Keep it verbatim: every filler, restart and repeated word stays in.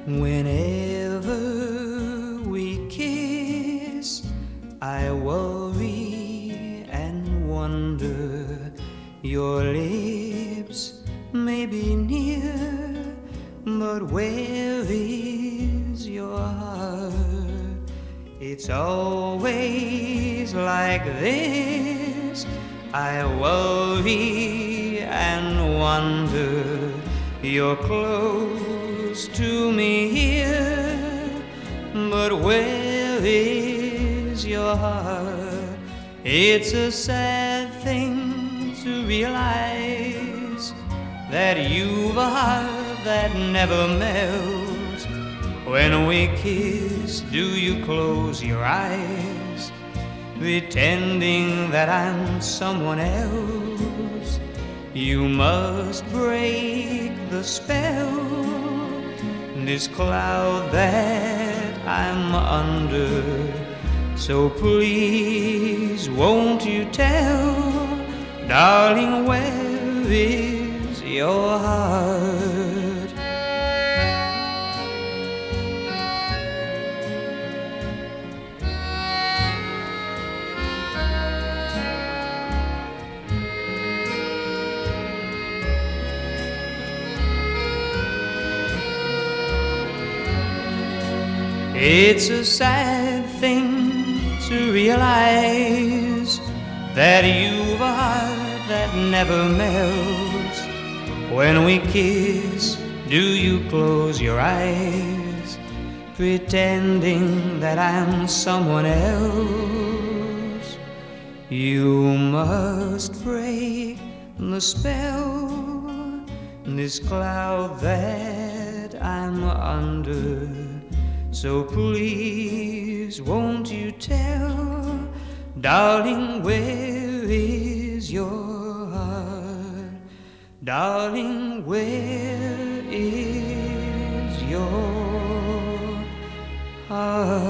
Whenever we kiss, I worry and wonder. Your lips may be near, but where is your heart? It's always like this. I worry and wonder. You're close to me here, but where is your heart? It's a sad thing to realize that you've a heart that never melts. When we kiss, do you close your eyes, pretending that I'm someone else? You must break the spell, this cloud that I'm under. So please, won't you tell, darling, where is your heart? It's a sad thing to realize that you've a heart that never melts. When we kiss, do you close your eyes, pretending that I'm someone else? You must break the spell, this cloud that I'm under. So please, won't you tell, darling, where is your heart? Darling, where is your heart?